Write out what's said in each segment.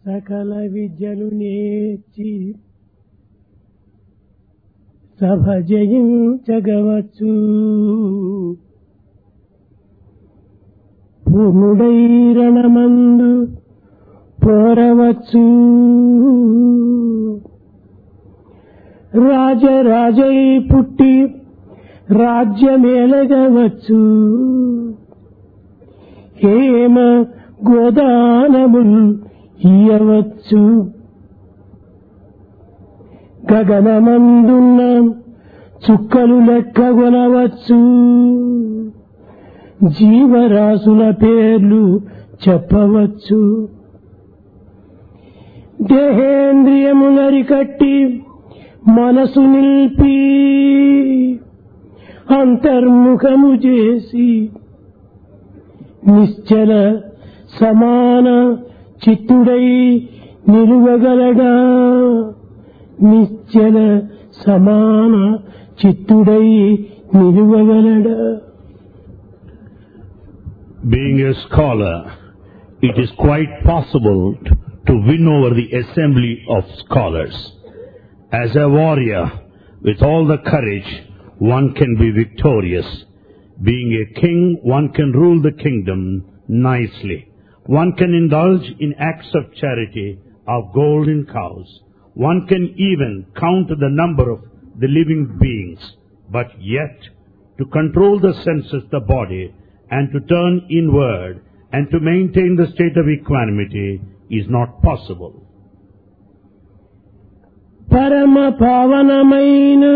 సకల విద్యలు నేర్చి సభ జయించగవచ్చు. పూర్ణుడై రణమందు పోరవచ్చు. రాజరాజై పుట్టి రాజ్యమేలగవచ్చు. హేమ గోదానముల్ ఇయ్యవచ్చు. గగనమందున్న చుక్కలు లెక్కగొనవచ్చు. జీవరాశుల పేర్లు చెప్పవచ్చు. దేహేంద్రియములరికట్టి మనసు నిల్పి అంతర్ముఖము చేసి నిశ్చల సమాన చిత్తుడై నిలువగలడా. నిశ్చల సమాన చిత్తుడై నిలువగలడా. Being a scholar, it is quite possible to win over the assembly of scholars. As a warrior, with all the courage, one can be victorious. Being a king, one can rule the kingdom nicely. One can indulge in acts of charity of golden cows. One can even count the number of the living beings. But yet, to control the senses, the body, and to turn inward and to maintain the state of equanimity is not possible. Parama pavanamaina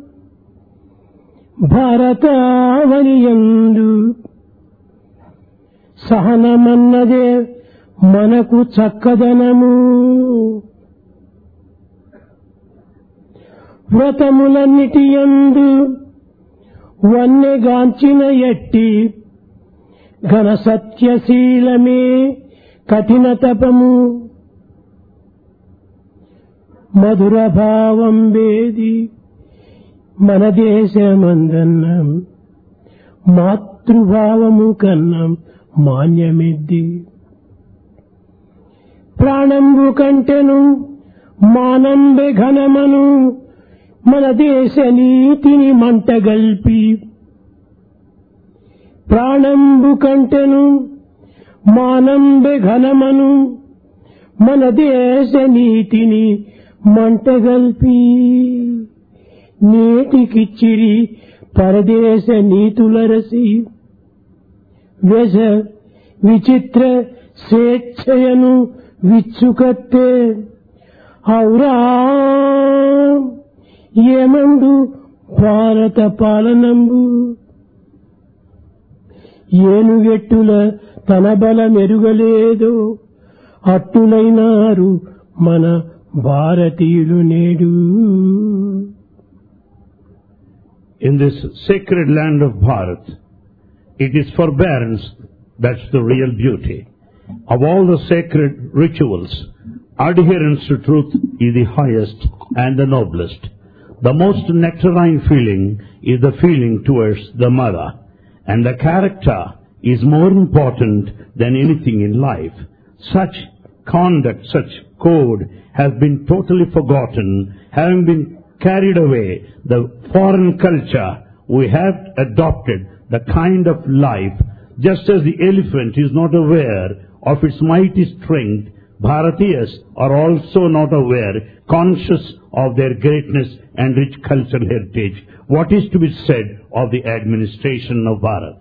భారతావనియందు సహనమన్నదే మనకు చక్కదనము. వ్రతములన్నిటియందు వన్నెగాంచిన ఎట్టి ఘన సత్యశీలమే కఠిన తపము. మధుర భావం వేది మన దేశమందన్నం మాతృభావము కన్నం మాన్యమిద్ది. ప్రాణంబు కంటెను మానంబె ఘనమను మన దేశ నీతిని మంటగల్పి. ప్రాణంబు కంటెను మానంబె ఘనమను మన దేశ నీతిని మంటగల్పి. నేటికిచ్చిరి పరదేశ నీతులరసి వ్యస విచిత్ర స్వేచ్ఛయను విచ్చుకత్తే. ఔరా ఏమండు భారత పాలనంబు. ఏనుగెట్టుల తన బలమెరుగలేదు అట్టులైనారు మన భారతీయులు నేడు. In this sacred land of Bharat, it is forbearance that's the real beauty. Of all the sacred rituals, adherence to truth is the highest and the noblest. The most nectarine feeling is the feeling towards the mother, and the character is more important than anything in life. Such conduct, such code has been totally forgotten, having been carried away the foreign culture. We have adopted the kind of life, just as the elephant is not aware of its mighty strength, Bharatiyas are also not aware, conscious of their greatness and rich cultural heritage. What is to be said of the administration of Bharat?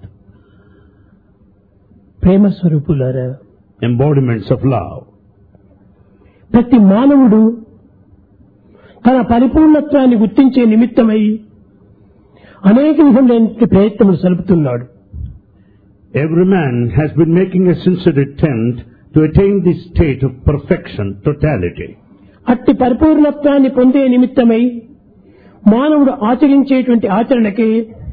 ప్రేమ స్వరూపులారా, embodiments of love. ప్రతి మానవుడు తన పరిపూర్ణత్వాన్ని గుర్తించే నిమిత్తమై అనేక విధములైన ప్రయత్నములు సలుపుతున్నాడు. Every man has been making a sincere attempt to attain this state of perfection, totality. అట్టి పరిపూర్ణత్వాన్ని పొందే నిమిత్తమై మానవుడు ఆచరించేటువంటి ఆచరణకి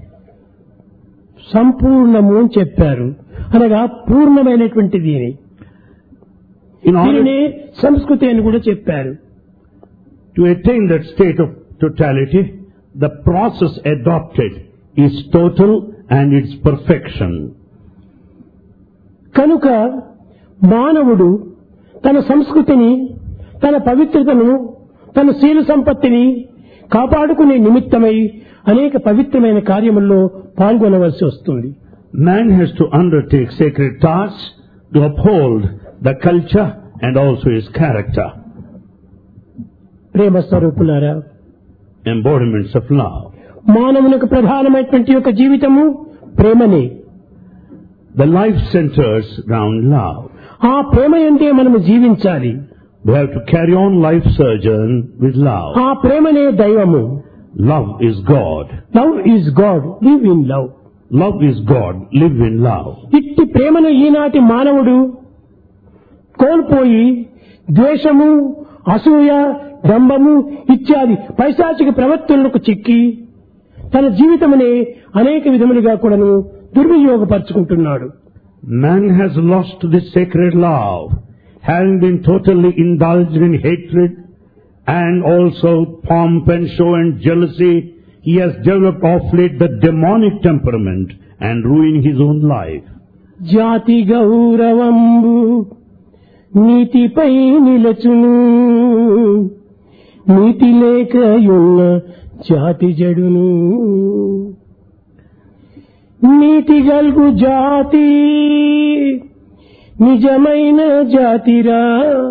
సంపూర్ణము అని చెప్పారు. అనగా పూర్ణమైనటువంటిది. దీనిని సంస్కృతి అని కూడా చెప్పారు. To attain that state of totality, the process adopted is total and its perfection. కనుక మానవుడు తన సంస్కృతిని, తన పవిత్రతను, తన శీల సంపత్తిని కాపాడుకునే నిమిత్తమై అనేక పవిత్రమైన కార్యముల్లో పాల్గొనవలసి వస్తుంది. Man has to undertake sacred tasks to uphold the culture and also his character. ప్రేమ స్వరూపులారా, Embodiments of love. మానవునికి ప్రధానమైనటువంటి యొక్క జీవితము ప్రేమనే. The life centers around love. ఆ ప్రేమ అంటే మనము జీవించాలి. We have to carry on life sojourn with love. ఆ ప్రేమనే దైవము. Love is God. Love is God, live in love. Love is God, live in love. ఇట్టి ప్రేమను ఈనాటి మానవుడు కోల్పోయి ద్వేషము, అసూయ, డంబము ఇత్యాది పైశాచిక ప్రవర్తనలకు చిక్కి తన జీవితమునే అనేక విధములుగా కూడాను దుర్వినియోగపరుచుకుంటున్నాడు. Man has lost this sacred love, having been totally indulged in hatred and also pomp and show and jealousy. He has developed of late the demonic temperament and ruined his own life. జాతి గౌరవంబు నీతిపై నిలచును, నీతి లేకయున్న జాతి జడును. నీతి గల్గు జాతి నిజమైన జాతిరా,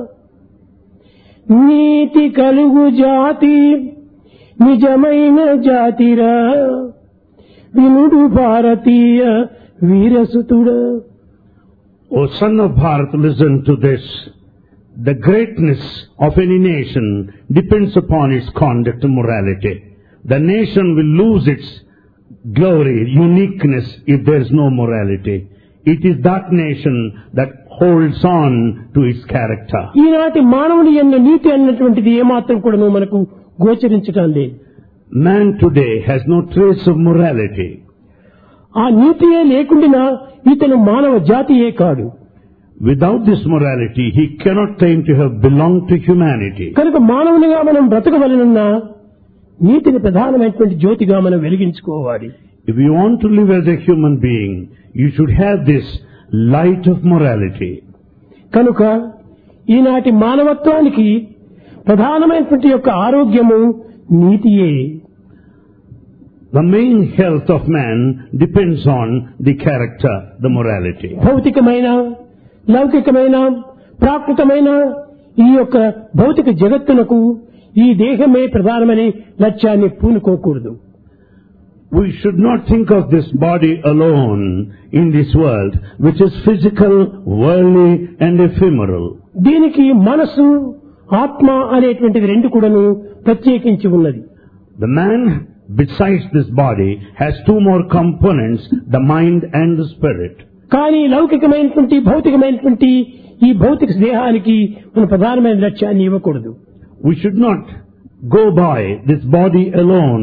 నీతి కలుగు జాతి నిజమైన జాతిరా, వినుడు భారతీయ వీరసుతుడా. O son of Bharat, listen to this. The greatness of any nation depends upon its conduct and morality. The nation will lose its glory, uniqueness if there is no morality. It is that nation that holds on to its character. ఈనాటి మానవుని యందు నీతి అన్నటువంటిది ఏమాత్రం కూడా మనకు గోచరించటం లేదు. Man today has no trace of morality. ఆ నీతియే లేకుండా ఇతను మానవ జాతియే కాడు. Without this morality, he cannot claim to have belonged to humanity. కనుక మానవునిగా మనం బ్రతకవలనన్నా నీతిని ప్రధానమైనటువంటి జ్యోతిగా మనం వెలిగించుకోవాలి. If you want to live as a human being, you should have this light of morality. కనుక ఈనాటి మానవత్వానికి ప్రధానమైనటువంటి యొక్క ఆరోగ్యము నీతియే. The main health of man depends on the character, the morality. భౌతికమైన, లౌకికమైన, ప్రాకృతమైన ఈ యొక్క భౌతిక జగత్తునకు ఈ దేహమే ప్రధానమని లక్ష్యాన్ని పూనుకోకూడదు. We should not think of this body alone in this world, which is physical, worldly and ephemeral. దీనికి మనసు, ఆత్మ అనేటువంటిది రెండు కూడాను ప్రత్యేకించి ఉన్నది. The man, besides this body, has two more components, the mind and the spirit. కానీ లౌకికమైనటువంటి, భౌతికమైనటువంటి ఈ భౌతిక దేహానికి మన ప్రధానమైన లక్ష్యాన్ని ఇవ్వకూడదు. We should not go by this body alone.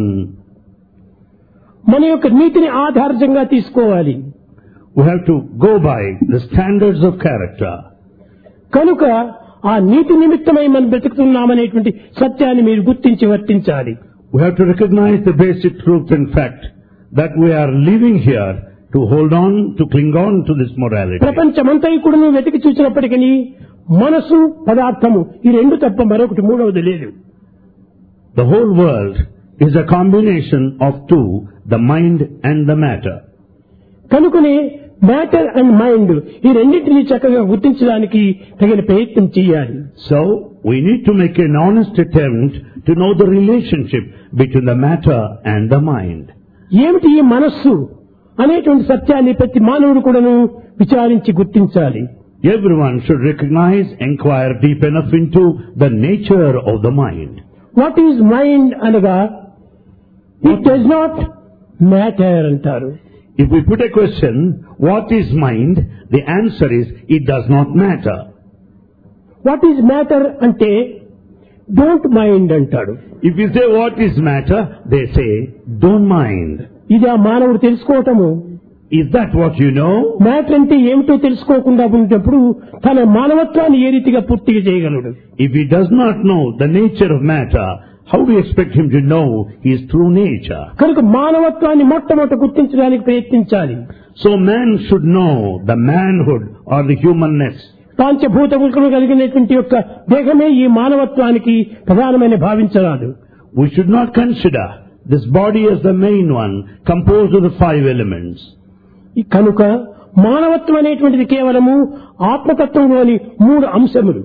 మన యొక్క నీతిని ఆధారంగా తీసుకోవాలి. We have to go by the standards of character. కనుక ఆ నీతి నిమిత్తమై మనం బ్రతుకుతున్నామనేటువంటి సత్యాన్ని మీరు గుర్తించి వర్తించాలి. We have to recognize the basic truth and fact that we are living here to hold on, to cling on to this morality. ప్రపంచమంతా కూడా వెతికి చూసినప్పటికీ మనసు, పదార్థము ఈ రెండు తప్ప మరొకటి మూడవది లేదు. The whole world is a combination of two, the mind and the matter. కనుకనే మ్యాటర్ అండ్ మైండ్ ఈ రెండింటినీ చక్కగా గుర్తించడానికి తగిన ప్రయత్నం చేయాలి. So, we need to make an honest attempt to know the relationship between the matter and the mind. ఏమిటి ఈ మనస్సు అనేటువంటి సత్యాన్ని ప్రతి మానవుడు కూడాను విచారించి గుర్తించాలి. Everyone should recognize, inquire deep enough into the nature of the mind. What is mind అనగా ఇట్ డస్ నాట్ మ్యాటర్ అంటారు. If we put a question, what is mind? The answer is, it does not matter. What is matter అంటే don't mind అంటాడు. If you say what is matter, they say, don't mind. ఇది ఆ మానవుడు తెలుసుకోవటము. Is that what you know? Matter అంటే ఏమిటో తెలుసుకోకుండా ఉన్నప్పుడు తన మానవత్వాన్ని ఏ రీతిగా పూర్తిగా చేయగలడు? If he does not know the nature of matter, how do you expect him to know his true nature? కనుక మానవత్వాన్ని మొట్టమొదట గుర్తించడానికి ప్రయత్నించాలి. So man should know the manhood or the humanness. పంచభూతములు కలిగినటువంటి యొక్క దేహమే ఈ మానవత్వానికి ప్రధానమైన భావించరాదు. We should not consider this body as the main one, composed of the 5 elements. కనుక మానవత్వం అనేటువంటిది కేవలము ఆత్మతత్వంలోని 3 అంశములు.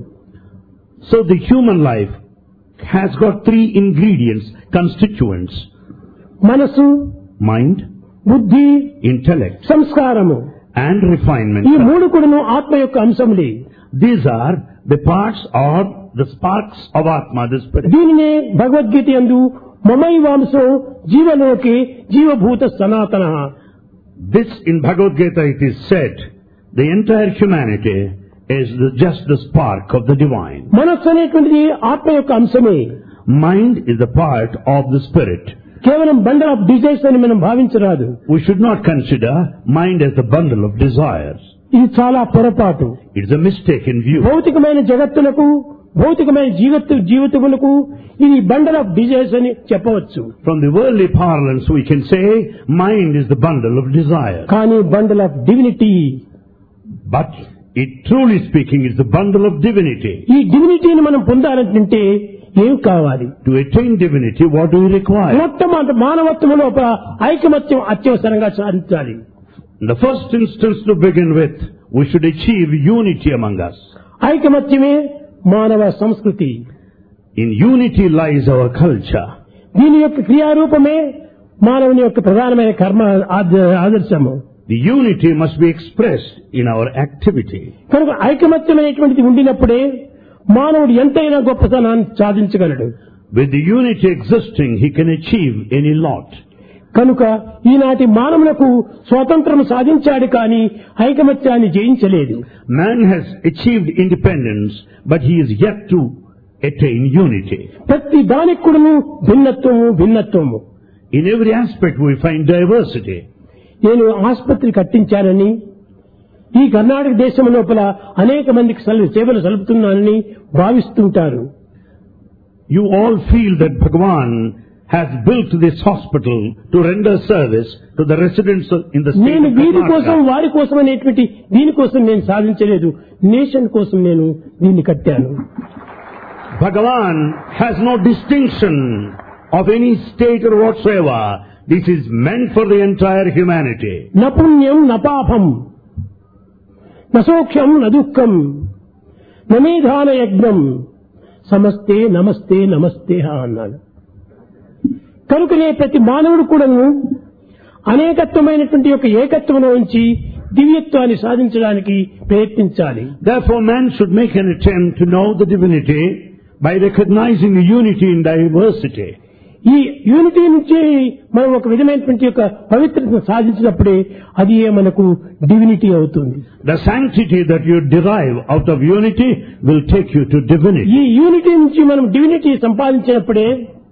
So the human life has got 3 ingredients, constituents: మనసు, mind, బుద్ధి, intellect, సంస్కారము. and refinement. ఈ 3 కూడాను ఆత్మ యొక్క అంశములే. These are the parts or the sparks of Atma, the spirit. దీనినే భగవద్గీత యందు మమైవాంసో జీవలోకే జీవభూత సనాతనః. This in Bhagavad Gita it is said, the entire humanity is just the spark of the divine. మనస్సు అనేటువంటిది ఆత్మ యొక్క అంశమే. Mind is the part of the spirit. కేవలం bundle of desires అని మనం భావించరాదు. We should not consider mind as the bundle of desires. ఇది చాలా పొరపాటు. It is a mistaken view. భౌతికమైన జగత్తులకు, భౌతికమైన జీవితములకు ఇది బండల్ ఆఫ్ డిజైర్స్ అని చెప్పవచ్చు. From the worldly parlance we can say mind is the bundle of desire. కానీ bundle of divinity, But it truly speaking is the bundle of divinity. ఈ డివినిటీని మనం పొందాలంటే ఏం కావాలి? To attain divinity, what do we require? మొట్టమొదటి మానవత్వం లోపల ఐకమత్యం అత్యవసరంగా సాధించాలి. In the first instance to begin with, we should achieve unity among us. ఐకమత్యమే మానవ సంస్కృతి. In unity lies our culture. దీని యొక్క క్రియారూపమే మానవుని యొక్క ప్రధానమైన కర్మ ఆదర్శము. The unity must be expressed in our activity. కనుక ఐకమత్యం అనేటువంటిది ఉండినప్పుడే మానవుడు ఎంతైనా గొప్పతనాన్ని సాధించగలడు. With the unity existing, he can achieve any lot. కనుక ఈనాటి మానవులకు స్వాతంత్రం సాధించాడు కానీ ఐకమత్యాన్ని జయించలేదు. Man has achieved independence, but he is yet to attain unity. ప్రతి దానికి కూడాను భిన్నత్వము. In every aspect we find diversity. నేను ఆసుపత్రి కట్టించానని, ఈ కర్ణాటక దేశం లోపల అనేక మందికి సేవలు సలుపుతున్నానని భావిస్తుంటారు. You all feel that Bhagavan has built this hospital to render service to the residents in the state నేను of వీరి కోసం Karnataka. వారి కోసం అనేటువంటి దీనికోసం నేను సాధించలేదు, నేషన్ కోసం నేను దీన్ని కట్టాను. Bhagavan has no distinction of any state or whatsoever. This is meant for the entire humanity. న పుణ్యం న పాపం న సౌఖ్యం న దుఃఖం న మేధాన యజ్ఞం సమస్తే నమస్తే నమస్తే అన్నాడు. కనుకనే ప్రతి మానవుడు కూడాను అనేకత్వమైనటువంటి యొక్క ఏకత్వంలో ఉంచి దివ్యత్వాన్ని సాధించడానికి ప్రయత్నించాలి. Therefore man should make an attempt to know the divinity by recognizing the unity in diversity. ఈ యూనిటీ నుంచి మనం ఒక విధమైనటువంటి యొక్క పవిత్రతను సాధించినప్పుడే అది మనకు డివినిటీ అవుతుంది. The sanctity that you derive out of unity will take you to divinity. ఈ యూనిటీ నుంచి మనం డివినిటీ సంపాదించినప్పుడే,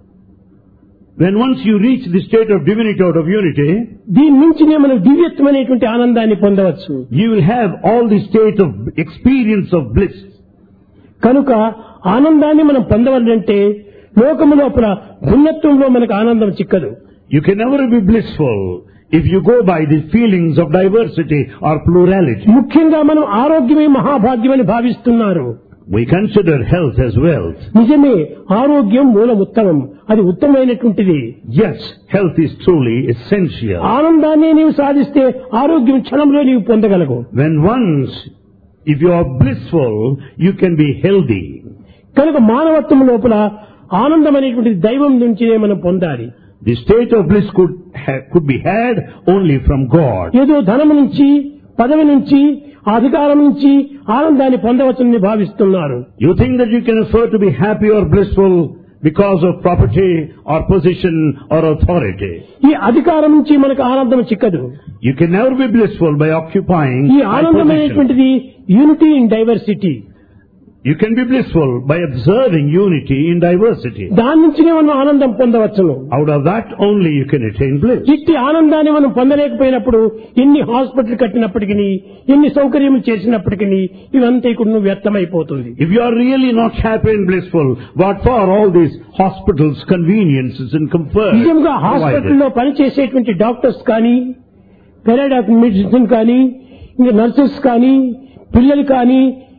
When once you reach the state of divinity out of unity, దీని నుంచినే మనం దివ్యత్వం అనేటువంటి ఆనందాన్ని పొందవచ్చు. you will have all the state of experience of bliss. కనుక ఆనందాన్ని మనం పొందవాలంటే లోకము లోపల భిన్నత్వంలో మనకు ఆనందం చిక్కదు. You can never be blissful if you go by the feelings of diversity or plurality. ముఖ్యంగా మనం ఆరోగ్యమే మహాభాగ్యమని భావిస్తున్నారు. We consider health as wealth. నిజమే, ఆరోగ్యం మూలముత్తమం, అది ఉత్తమమైనటువంటిది. Yes, health is truly essential. ఆనందాన్ని నీవు సాధిస్తే ఆరోగ్యం క్షణంలో నీవు పొందగలవు. When once, if you are blissful, you can be healthy. కనుక మానవత్వం లోపల ఆనందం అనేటువంటిది దైవం నుంచినే మనం పొందాలి. The state of bliss could be had only from God. ఏదో ధనం నుంచి, పదవి నుంచి, అధికారం నుంచి ఆనందాన్ని పొందవచ్చని భావిస్తున్నారు. You think that you can afford to be happy or blissful because of property or position or authority. ఈ అధికారం నుంచి మనకు ఆనందం చిక్కదు. You can never be blissful by occupying ఈ high ఆనందం position. అనేటువంటిది unity in diversity. You can be blissful by observing unity in diversity. దాని నుంచినే మనం ఆనందం పొందవచ్చును. Out of that only you can attain bliss. ఇట్టి ఆనందాన్ని మనం పొందలేకపోయినప్పుడు ఎన్ని హాస్పిటల్ కట్టినప్పటికీ, ఎన్ని సౌకర్యములు చేసినప్పటికీ ఇవంతా కూడా వ్యర్థమైపోతుంది. If you are really not happy and blissful, what for all these hospitals, conveniences and comfort? నిజంగా హాస్పిటల్లో పనిచేసేటువంటి డాక్టర్స్ కానీ, పెరాడాక్ మెడిసిన్ కానీ, ఇంకా నర్సెస్ కానీ, పిల్లలు కానీ,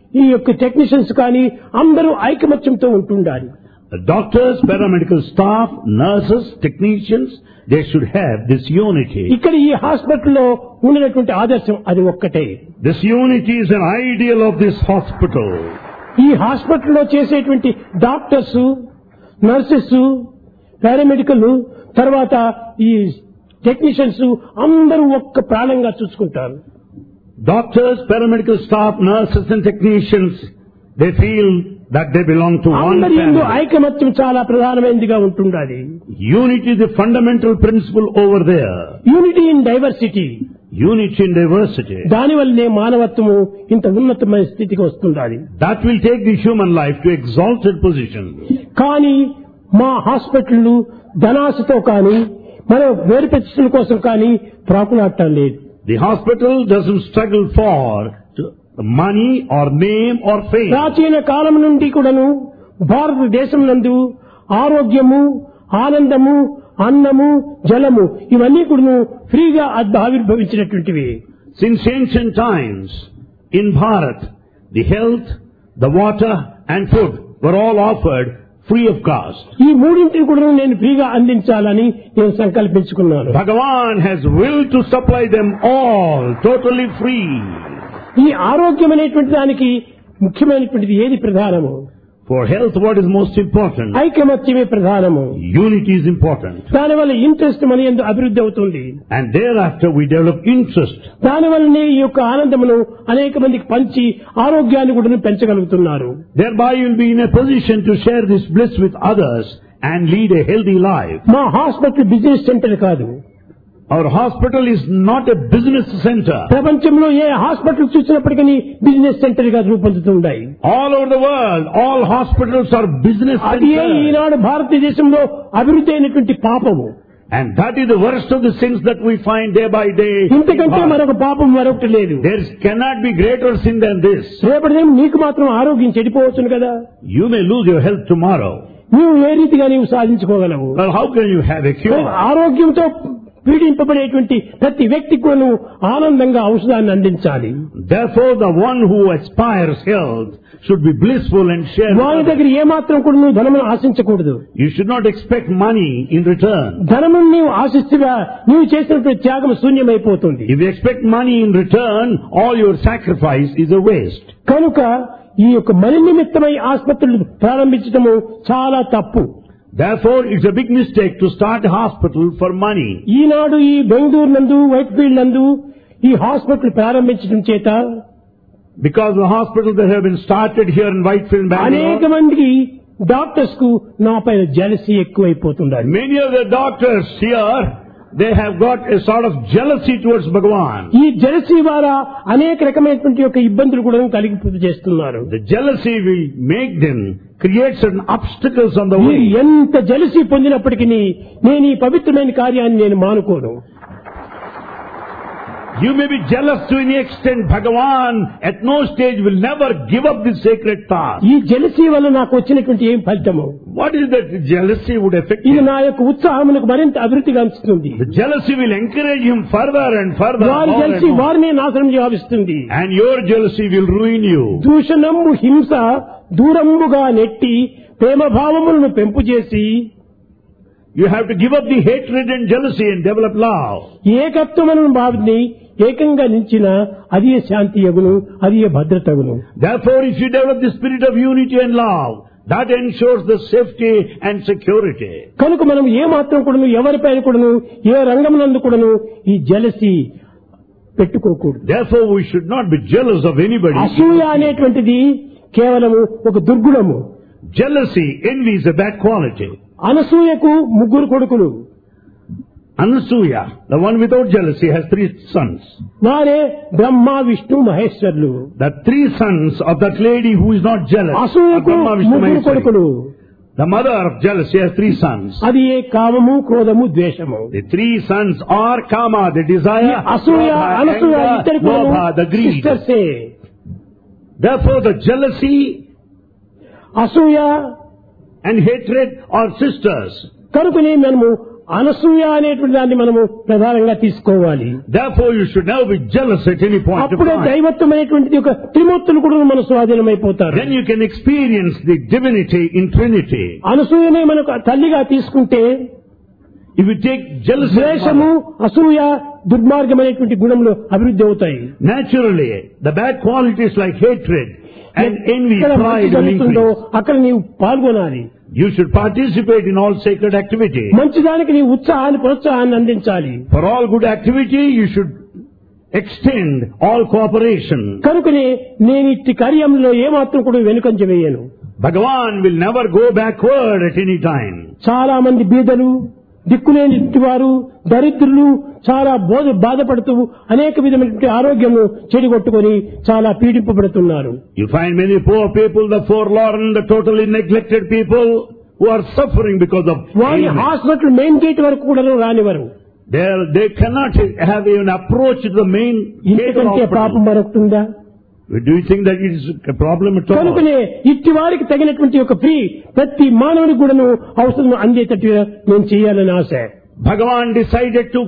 ఈ యొక్క టెక్నీషియన్స్ కానీ అందరూ ఐకమత్యంతో ఉంటుండాలి. The doctors, paramedical staff, nurses, technicians, they should have this unity. ఇక్కడ ఈ హాస్పిటల్లో ఉన్నటువంటి ఆదర్శం అది ఒక్కటే. This unity is an ideal of this hospital. ఈ హాస్పిటల్లో చేసేటువంటి డాక్టర్స్, నర్సెస్, పారామెడికల్, తర్వాత ఈ టెక్నీషియన్స్ అందరూ ఒక్క ప్రాణంగా చూసుకుంటారు. Doctors, paramedical staff, nurses and technicians, they feel that they belong to one అందరి యందు family. ఐకమత్యం చాలా ప్రధానమైనదిగా ఉంటుండాలి. Unity is the fundamental principle over there. Unity in diversity. Unity in diversity. దానివల్లనే మానవత్వము ఇంత ఉన్నతమైన స్థితికి వస్తుండాలి. That will take the human life to exalted position. కానీ మా హాస్పిటళ్లు ధనాశతో కానీ మన వేరు ప్రతిష్టల కోసం కానీ ప్రాకులాడటం లేదు. The hospital doesn't struggle for money or name or fame. ప్రాచీన కాలం నుండి కూడాను భారతదేశం నందు ఆరోగ్యము, ఆనందము, అన్నము, జలము ఇవన్నీ కూడాను ఫ్రీగా ఆవిర్భవించినటువంటివి. Since ancient times, in Bharat, the health, the water and food were all offered free of cost. ఈ మూడింటిని కూడా నేను ఫ్రీగా అందించాలని నేను సంకల్పించుకున్నాను. Bhagavan has willed to supply them all totally free. ఈ ఆరోగ్యం అనేటువంటి దానికి ముఖ్యమైనటువంటిది ఏది ప్రధానము? For health, what is most important? ఐకమత్యమే ప్రధానము. Unity is important. దానివల్ల ఇంట్రెస్ట్ మన యందు అభివృద్ధి అవుతుంది. And thereafter we develop interest. దానివల్లనే ఈ యొక్క ఆనందమును అనేక మందికి పంచి ఆరోగ్యాన్ని కూడా పెంచగలుగుతున్నారు. Thereby you will be in a position to share this bliss with others and lead a healthy life. మా హాస్పిటల్ బిజినెస్ సెంటర్ కాదు. Our hospital is not a business center. ప్రపంచంలో ఏ హాస్పిటల్ చూసినప్పటికీ బిజినెస్ సెంటర్ గా రూపొందుతున్నాయి. All over the world, all hospitals are business అదే centers. ఈనాడు భారతదేశంలో అభివృద్ధి అయినటువంటి పాపము. And that is the worst of the sins that we find day by day. ఇంతకంటే మరొక పాపం మరొకటి లేదు. There cannot be greater sin than this. రేపటిదేం నీకు మాత్రం ఆరోగ్యం చెడిపోవచ్చును కదా. You may lose your health tomorrow. నీవు ఏ రీతిగా నీవు సాధించుకోగలవు? Well, how can you have a cure? ఆరోగ్యంతో పీడింపబడేటువంటి ప్రతి వ్యక్తికి కూడా ఆనందంగా ఔషధాన్ని అందించాలి. Therefore, the one who aspires health should be blissful and share. వారి దగ్గర ఏమాత్రం కూడా నువ్వు ధనమును ఆశించకూడదు. You should not expect money in return. ధనమును నీవు ఆశిస్తుగా నీవు చేసినటువంటి త్యాగం శూన్యమైపోతుంది. If you expect money in return, all your sacrifice is a waste. కనుక ఈ యొక్క మన నిమిత్తమై ఆసుపత్రులు ప్రారంభించడము చాలా తప్పు. Therefore, it's a big mistake to start a hospital for money. ఈనాడు ఈ బెంగళూరు నందు, వైట్ ఫీల్డ్ నందు ఈ హాస్పిటల్ ప్రారంభించడం చేత Because the hospitals that have been started here in Whitefield, అనేక Bangalore, మందికి డాక్టర్స్ కు నా పైన జెలసీ ఎక్కువైపోతున్నారు. many of the doctors here, they have got a sort of jealousy towards Bhagavan. ఈ జెలసీ ద్వారా అనేక రకమైనటువంటి యొక్క ఇబ్బందులు కూడా కలిగి చేస్తున్నారు. The jealousy will make them create certain obstacles on the way. మీరు ఎంత జెలసీ పొందినప్పటికీ నేను ఈ పవిత్రమైన కార్యాన్ని నేను మానుకోను. You may be jealous to any extent. Bhagavan at no stage will never give up this sacred task. ఈ జెలసీ వల్ల నాకు వచ్చినటువంటి ఏం ఫలితము? What is that jealousy would affect ఇది him? నా యొక్క ఉత్సాహమునకు మరింత అభివృద్ధిగా ఉంచుతుంది. The jealousy will encourage him further and further. వారి more and జెలసీ more. వారినే నాశనం చేస్తుంది. And your jealousy will ruin you. దూషణము హింస దూరముగా నెట్టి ప్రేమ భావములను పెంపు చేసి You have to give up the hatred and jealousy and develop love. ఏకత్వమును భావిని ఏకంగా నిలిచిన అదే శాంతి యగును, అదే భద్రతగును. Therefore, if you develop the spirit of unity and love, that ensures the safety and security. కనుక మనం ఏ మాత్రం కూడాను ఎవరిపైన కూడాను ఏ రంగమునందు కూడాను ఈ జెలసీ పెట్టుకోకూడదు. Therefore, we should not be jealous of anybody. అసూయ అనేటువంటిది కేవలము ఒక దుర్గుణము. Jealousy, envy is a bad quality. అనసూయకు ముగ్గురు కొడుకులు. Anasuya, the one without jealousy, has 3 sons. వారే బ్రహ్మ, Vishnu, మహేశ్వరులు. The 3 sons of that lady who is not jealous are అసూయకు Brahma, Vishnu, ముగ్గురు Maheshwari. కొడుకులు. The mother of jealousy has 3 sons. అది ఏ కామము, క్రోధము, ద్వేషము. The 3 sons are kama, the ఈ desire, అసూయ lobha, Anasuya anger, ఇద్దరు lobha, the greed. సిస్టర్సే. Therefore, the jealousy అసూయ and hatred are sisters. కనుకనే మనము అనసూయ అనేటువంటి దాన్ని మనము ప్రధానంగా తీసుకోవాలి. Therefore you should never be jealous at any point of అప్పుడే time. దైవత్వం అనేటువంటిది ఒక త్రిమూర్తులు కూడా మన స్వాధీనమైపోతారు. Then you can experience the divinity in Trinity. అనసూయనే మనకు తల్లిగా తీసుకుంటే If you take jealousy, ద్వేషము, అసూయ, దుర్మార్గమైనటువంటి గుణములు అభివృద్ధి అవుతాయి. naturally the bad qualities like hatred and envy, ఎక్కడ మంచి pride will జరుగుతుందో increase. అక్కడ నీవు పాల్గొనాలి. You should participate in all sacred activity. మంచిదానికి నీ ఉత్సాహాన్ని, ప్రోత్సాహాన్ని అందించాలి. For all good activity you should extend all cooperation. కనుకనే నేను ఇట్టి కార్యంలో ఏమాత్రం కూడా వెనుకంజ వేయను. Bhagavan will never go backward at any time. చాలా మంది బీదలు, దిక్కులేని వారు, దరిద్రులు చాలా బాధపడుతూ అనేక విధమైనటువంటి ఆరోగ్యము చెడిగొట్టుకొని చాలా పీడింపబడుతున్నారు. You find many poor people, the forlorn, the totally neglected people who are suffering because of వారి ailment. హాస్పిటల్ మెయిన్ గేట్ వరకు కూడా రానివారు. They cannot have even approach the main gate of ఇంతకంటే పాపం hospital. మరొకటుందా? Do you think that it is a problem at all? కనుకనే ఇట్టి వారికి తగినటువంటి ఒక ఫ్రీ ప్రతి మానవునికి కూడాను ఔషధం అందేటట్టుగా నేను చేయాలని ఆశ. Bhagavan decided to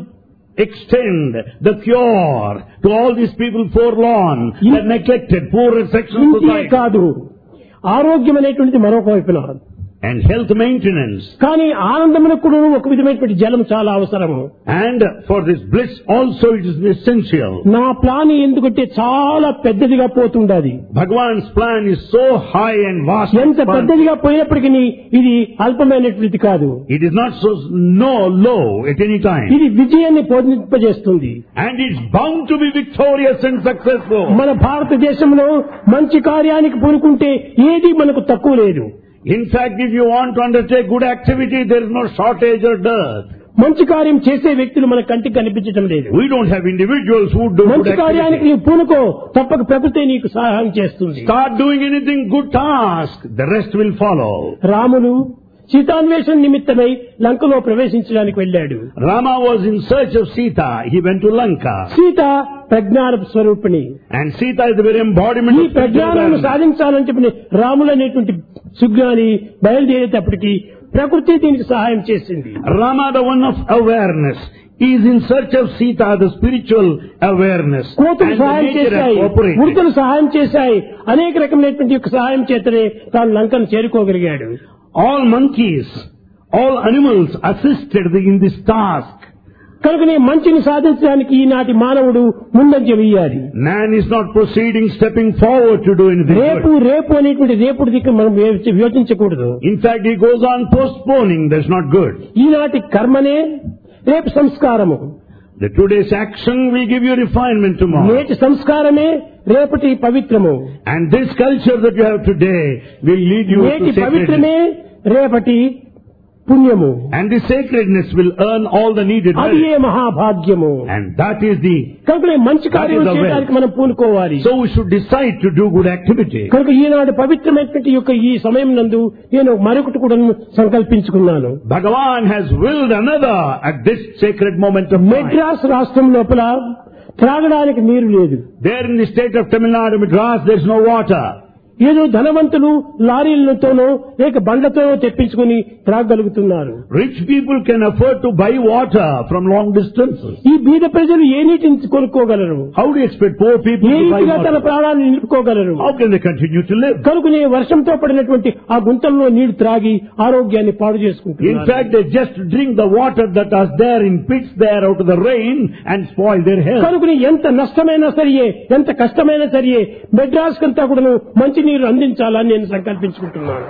extend the cure to all these people forlorn, the neglected, poorer section of ఇంతే society. కాదు, ఆరోగ్యం అనేటువంటిది మరొక వైపున, And health maintenance. కానీ ఆనందమునకు కూడా ఒక విధమైనటువంటి జలం చాలా అవసరము. And for this bliss also it is essential. నా ప్లాన్ ఎందుకంటే చాలా పెద్దదిగా పోతుండాది. Bhagavan's plan is so high and vast. ఎంత పెద్దదిగా పోయినప్పటికీ ఇది అల్పమైనటువంటిది కాదు. It is not so low at any time. ఇది విజయాన్ని పొందింపజేస్తుంది. And it's bound to be victorious and successful. మన భారతదేశంలో మంచి కార్యానికి పూనుకుంటే ఏది మనకు తక్కువ లేదు. In fact, if you want to undertake good activity, there is no shortage or dearth. మంచి కార్యం చేసే వ్యక్తులు మన కంటికి కనిపించడం లేదు. We don't have individuals who do good మంచి కార్యానికి activity. నీవు పూనుకో, తప్పక ప్రభుత్వం నీకు సహాయం చేస్తుంది. Start doing anything good task, the rest will follow. Ramulu సీతాన్వేషణ నిమిత్తమై లంకలో ప్రవేశించడానికి వెళ్ళాడు. Rama was in search of Sita. He went to Lanka. Sita ప్రజ్ఞాన స్వరూపిణి. And Sita is the very embodiment ఈ of spiritual ప్రజ్ఞానాన్ని awareness. సాధించాలని చెప్పి రాములు అనేటువంటి సుజ్ఞాని బయలుదేరేటప్పటికి ప్రకృతి దీనికి సహాయం చేసింది. Rama, the one of awareness, is in search of Sita, the spiritual awareness. కోతులు And the సహాయం nature has చేశాయి, cooperated. ఉడతలు సహాయం చేశాయి, అనేక రకమైనటువంటి యొక్క సహాయం చేతనే తాను లంకను చేరుకోగలిగాడు. All monkeys, all animals assisted in this task. కనుకనే మంచిని సాధించడానికి ఈనాటి మానవుడు ముందంజ వేయాలి. Man is not proceeding, stepping forward to do anything రేపు good. రేపు అనేటువంటి రేపుడు దిక్కు మనం యోచించకూడదు. In fact, he goes on postponing. That's not good. ఈనాటి కర్మనే రేపు సంస్కారము, The today's action will give you refinement tomorrow. నేటి సంస్కారమే రేపటి పవిత్రము, And this culture that you have today will lead you నేటి to sacredness. పవిత్రమే రేపటి పుణ్యము. And the sacredness will earn all the needed అది merit. A మహాభాగ్యము. And that is the... కనుక మంచి కార్యం That is the way. చేయడానికి మనం పూనుకోవాలి. So we should decide to do good activity. కనుక ఈనాడు పవిత్రమైనటువంటి యొక్క ఈ సమయం నందు నేను మరొకటి కూడా సంకల్పించుకున్నాను. Bhagavan has willed another at this sacred moment of time. Madras రాష్ట్రం లోపల త్రాగడానికి నీరు లేదు. There in the state of Tamil Nadu, Madras, there is no water. ఏదో ధనవంతులు లారీలతోనో లేక బండ్లతోనో తెప్పించుకుని త్రాగలుగుతున్నారు. Rich people can afford to buy water from long distances. ఈ బీద ప్రజలు ఏ నీటిని కొనుక్కోగలరు? How do you expect poor people A to buy రీతిగా తన water? ప్రాణాన్ని నిలుపుకోగలరు? How can they continue to live? కనుకనే వర్షంతో పడినటువంటి ఆ గుంతల్లో నీళ్లు త్రాగి ఆరోగ్యాన్ని పాడు In చేసుకుంటున్నారు. fact, they just drink the water that is there in pits there out of the rain and spoil their health. కనుకని ఎంత నష్టమైనా సరియే, ఎంత కష్టమైనా సరియే మెడ్రాస్ కంతా కూడా మంచి నీరు అందించాలని నేను సంకల్పించుకుంటున్నాను.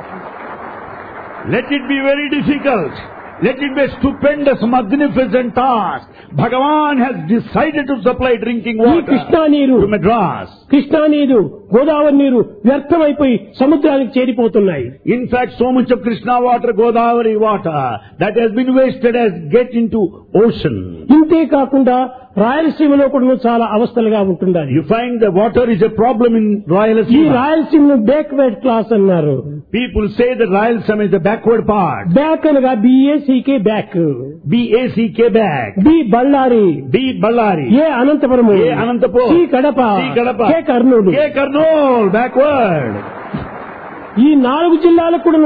Let it be very difficult. Let it be a stupendous, magnificent task. Bhagavan has decided to supply drinking ఈ water కృష్ణా నీరు, to Madras. కృష్ణా నీరు, గోదావరి నీరు వ్యర్థమైపోయి సముద్రానికి చేరిపోతున్నాయి. In fact, so much of Krishna water, Godavari water, that has been wasted as get into ocean. ఇంతే కాకుండా రాయలసీమలో కూడా చాలా అవస్థలుగా ఉంటున్నారు. You find the water is a problem in ఈ Rayalaseema. రాయలసీమను బ్యాక్వర్డ్ క్లాస్ అన్నారు. People say that Rayalaseema is the backward part. Back అనగా BACK back, B-A-C-K back. B Ballari, B Ballari. A Anantapur, A Anantapur. C Kadapa, C Kadapa. K Kurnool. K Karnool, backward. ఈ 4 జిల్లాలకు కూడాను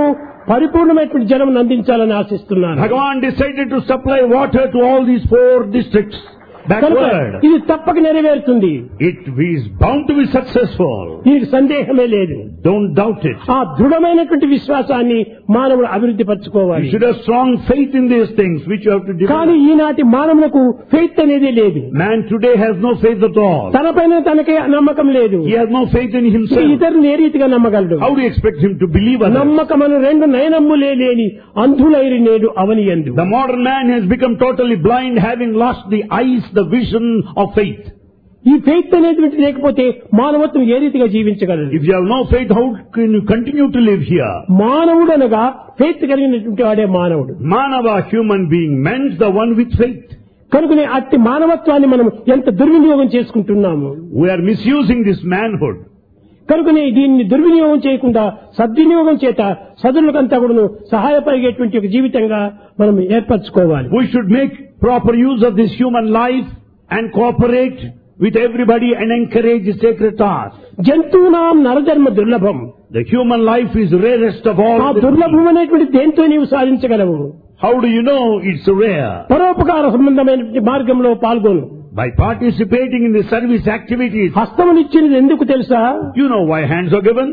పరిపూర్ణమైనటువంటి జలం అందించాలని ఆశిస్తున్నాను. Bhagavan decided to supply water to all these 4 districts. కనుక Backward. ఇది తప్పక నెరవేరుతుంది. It is bound to be successful. దీనికి సందేహమే లేదు. Don't doubt it. ఆ దృఢమైనటువంటి విశ్వాసాన్ని మానవుడు అభివృద్ధి You పరచుకోవాలి. should have strong faith in these things which you have to కానీ develop. ఈనాటి మానవులకు ఫెయిత్ అనేది లేదు. Man today has no faith at all. తనపైన తనకే నమ్మకం లేదు. He has no faith in himself. ఇతరులను ఏ రీతిగా నమ్మగలడు? How do you expect him to believe others? నమ్మకమను 2 నయనమ్ములే లేని అంధులైరి నేడు అవనియందు. The modern man has become totally blind, having lost the eyes, the vision of faith. ఈ ఫెయిత్ అనేటువంటి లేకపోతే మానవత్వం ఏ రీతిగా జీవించగలదు? If you have no faith, how can you continue to live here? మానవుడు అనగా ఫెయిత్ కలిగినటువంటి వాడే మానవుడు. Manava, human being, meant the one with faith. కనుకనే అట్టి మానవత్వాన్ని మనం ఎంత దుర్వినియోగం చేసుకుంటున్నాము. We are misusing this manhood. కనుకనే దీన్ని దుర్వినియోగం చేయకుండా సద్వినియోగం చేత సదులకంతా కూడా సహాయపడేటువంటి ఒక జీవితంగా మనం ఏర్పరచుకోవాలి. We should make proper use of this human life and cooperate with everybody and encourage the sacred task. జంతువునాం నరజన్మ దుర్లభం. The human life is rarest of ఆ all. దుర్లభం అనేటువంటి దేంతో నీవు సాధించగలవు? How do you know it's rare? పరోపకార సంబంధమైనటువంటి మార్గంలో పాల్గొను. By participating in the service activities. హస్తమునిచ్చినది ఎందుకు తెలుసా? You know why hands are given?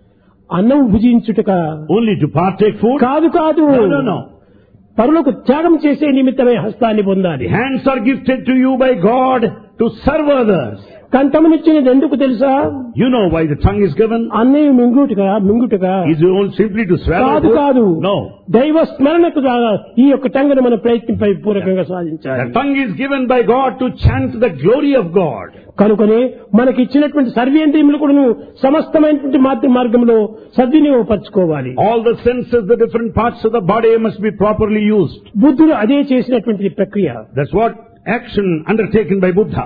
అన్నం భుజించుటక Only to partake food? కాదు కాదు. No. పరులకు త్యాగం చేసే నిమిత్తమే హస్తాన్ని పొందాలి. The hands are gifted to you by God to serve others. కంఠమునిచ్చినది ఎందుకు తెలుసా? You know why the tongue is given? అన్నయ్య మింగుటగా Is it only simply to swallow కాదు food? కాదు. No. దైవ స్మరణకు ద్వారా ఈ యొక్క టంగును మనం ప్రయత్నింపై పూర్వకంగా సాధించాలి. The tongue is given by God to chant the glory of God. కనుకనే మనకి ఇచ్చినటువంటి సర్వేంద్రియములు కూడా సమస్తమైనటువంటి మార్గంలో సద్వినియోగపరచుకోవాలి. All the senses, the different parts of the body must be properly used. బుద్ధుడు అదే చేసినటువంటి ప్రక్రియ. That's what action undertaken by Buddha.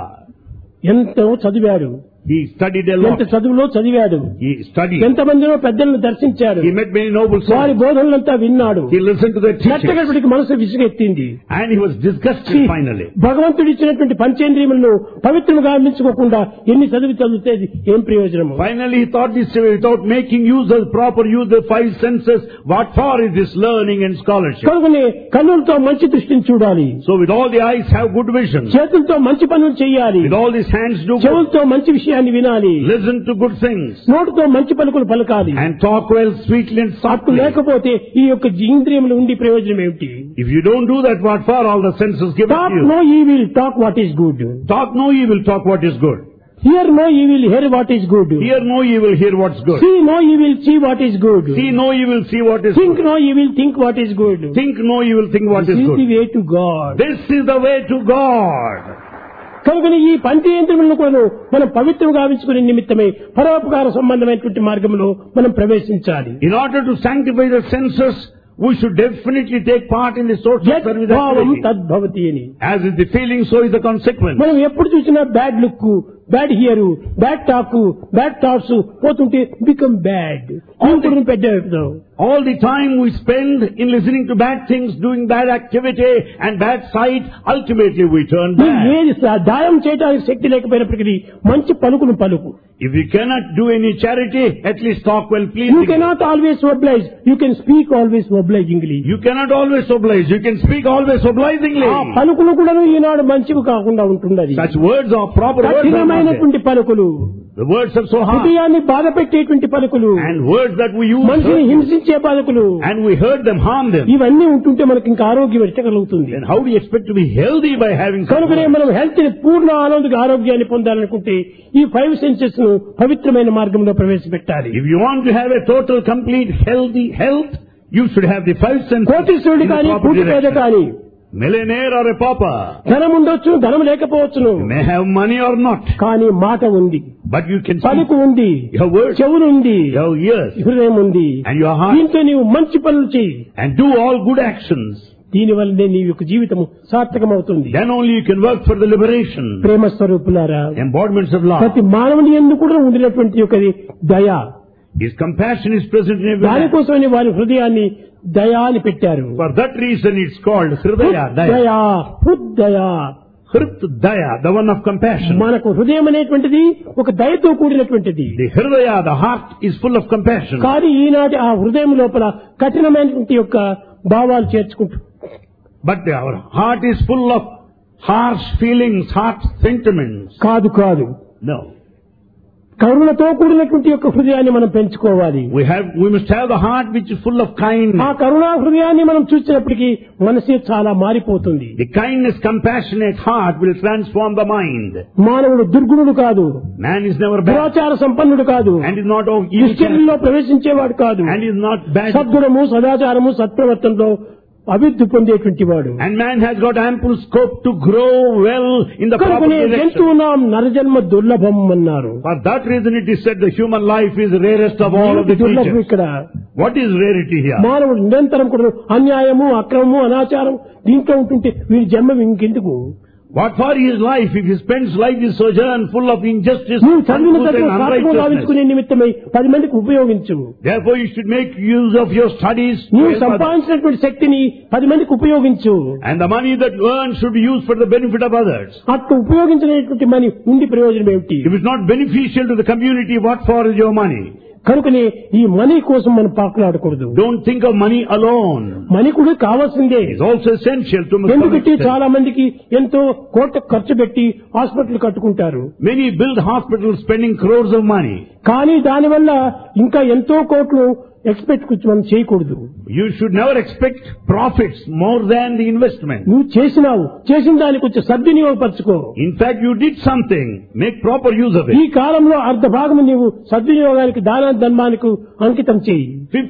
ఎంతో చదివాడు. He studied a lot. ఎంత చదువులో చదివాడు. He studied. ఎంతమందిలో పెద్దలను దర్శించాడు. He met many noble వారి souls. బోధనలంతా విన్నాడు. He listened to their teachings. నచ్చగడికి మనసు విసుగెత్తింది. And he was disgusted finally. భగవంతుడు ఇచ్చినటువంటి పంచేంద్రియములను పవిత్రముగా అందించుకోకుండా ఎన్ని చదివితే ఏం ప్రయోజనము? Finally he thought this way, without making use of proper use of 5 senses, what for is this learning and scholarship? కనుకనే కన్నులతో మంచి దృష్టిని చూడాలి. So with all the eyes have good vision. చేతులతో మంచి పనులు చేయాలి. With all these hands do good. చెవులతో మంచి విషయాన్ని వినాలి. Listen to good things. నోటితో మంచి పలుకులు పలకాలి. And talk well, sweetly and అట్టు softly. లేకపోతే ఈ యొక్క ఇంద్రియములు ఉండి ప్రయోజనం ఏమిటి? If you don't do that, what for all the senses given talk to you? No evil talk what is good. Talk no evil, talk what is good. Hear no evil hear what is good. Hear no evil, hear what's good. See no evil see what is good. See no evil, see what is think good. No evil think what is good. Think no evil, think what is this is the good. Way to God. This is the way to God. కనుక ఈ పంచేంద్రియములను కూడా మనం పవిత్రం గావించుకునే నిమిత్తమై పరోపకార సంబంధమైనటువంటి మార్గంలో మనం ప్రవేశించాలి. In order to sanctify the senses, we should definitely take part in the social యత్ service భావం activity. తద్భవతి అని. As is the feeling, so is the consequence. మనం ఎప్పుడు చూసినా bad look, bad hear, bad talk, bad thoughts పోతుంటే become bad. పెద్ద All the time we spend in listening to bad things, doing bad activity and bad sight, ultimately we turn bad. ఏది దాయం చేయడానికి శక్తి లేకపోయినప్పటికీ మంచి పలుకును పలుకు. If you cannot do any charity, at least talk well You pleasing. cannot always oblige. You can speak always obligingly. You cannot always oblige. You can speak always obligingly. ఆ పలుకులు కూడా ఈనాడు మంచివి కాకుండా ఉంటున్నది. Such words are proper words. are not కఠినమైనటువంటి పలుకులు, there. The words are so hard. హృదయాన్ని బాధ పెట్టేటువంటి పలుకులు, And words that we use మనిషిని hurt. హింసించే పలుకులు, And we hurt them, harm them. ఇవన్నీ ఉంటుంటే మనకి ఇంకా ఆరోగ్యం ఎట్టగలుగుతుంది. Then how do you expect to be healthy by having such కనుకనే words? మనం హెల్త్ ని పూర్ణ ఆరోగ్యాన్ని పొందాలనుకుంటే ఈ 5 సెన్సెస్ ను పవిత్రమైన మార్గంలో ప్రవేశపెట్టాలి. If you want to have a total, complete, healthy health, you should have the 5 senses. కోటీశ్వరుడు in the కానీ proper కూటి పేద direction. కానీ Millionaire or a pauper, ధనం ఉండొచ్చు, ధనం లేకపోవచ్చును, you may have money or not, కానీ మాట ఉంది, but you can speak. పలుకు ఉంది, You have words, చెవులు ఉంది, you have ears, హృదయం ఉంది. and your heart, దీంతో నీవు మంచి పనులు చేయి. and do all good actions. దీని వల్లనే నీ యొక్క జీవితం సార్థకమవుతుంది. Then only you can work for the liberation. ప్రేమ స్వరూపులారా, Embodiments of love. ప్రతి మానవుని యందు కూడా ఉండినటువంటి యొక్క దయ, His compassion is present in every man. దానికోసమని వారి హృదయాన్ని దయా అని పెట్టారు. For that reason it's called Hridaya, Daya. దయా, హృదయ, Hrit Daya, the one of compassion. మనకు హృదయం అనేటువంటిది ఒక దయతో కూడినటువంటిది. The Hridaya, the heart, is full of compassion. కానీ ఈనాటి ఆ హృదయం లోపల కఠినమైనటువంటి యొక్క భావాలు చేర్చుకుంటూ, But our heart is full of harsh feelings, harsh sentiments. కాదు No. కరుణతో కూడినటువంటి యొక్క హృదయాన్ని మనం పెంచుకోవాలి. We must have the heart which is full of kindness. ఆ కరుణా హృదయాన్ని మనం చూసినప్పటికీ మనసే చాలా మారిపోతుంది. The kindness, compassionate heart will transform the mind. మానవుడు దుర్గుణుడు కాదు, Man is never bad దురాచార సంపన్నుడు కాదు, and is not of evil దుశ్చర్యల్లో ప్రవేశించేవాడు కాదు, and is not bad. సద్గుణము సదాచారము సత్ప్రవర్తనలో అభివృద్ధి పొందేటువంటి వాడు. And man has got ample scope to grow well in the proper కనుకనే direction. జంతువునాం నరజన్మ దుర్లభం అన్నారు. For that reason it is said the human life is the rarest of all of the దుర్లభం creatures. ఇక్కడ What is rarity here? మానవుడు నిరంతరం కూడా అన్యాయము అక్రమము అనాచారం దీంట్లో ఉంటుంటే వీరి జన్మ ఇంకెందుకు? What for his life if he spends life in sojourn full of injustice, నువ్వు చదివిన untruth చదువు and సాధకం unrighteousness? లాభించుకునే నిమిత్తమై 10 మందికి ఉపయోగించు. Therefore you should make use of your studies to నువ్వు help others. సంపాదించినటువంటి శక్తిని 10 మందికి ఉపయోగించు. And the money that you earn should be used for the benefit of others. అట్లా ఉపయోగించినటువంటి మనీ ఉండి ప్రయోజనం ఏమిటి? If it's not beneficial to the community, what for is your money? కనుకనే ఈ మనీ కోసం మనం పాకులాడకూడదు. Don't think of money alone. Money కూడా కావాల్సిందే. It's also essential to ఎందుకంటే చాలా మందికి ఎంతో కోట్ల ఖర్చు పెట్టి హాస్పిటల్ కట్టుకుంటారు. Many build hospitals spending crores of money. కానీ దానివల్ల ఇంకా ఎంతో కోట్లు ఎక్స్పెక్ట్ మనం చేయకూడదు. You should never expect profits more than the investment. నువ్వు చేసిన దానికి కొంచెం సద్వినియోగపరచుకో. In fact, you did something. Make proper use of ఈ it. కాలంలో అర్ధ భాగం నీవు సద్వినియోగానికి దాన ధర్మానికి అంకితం చేయి.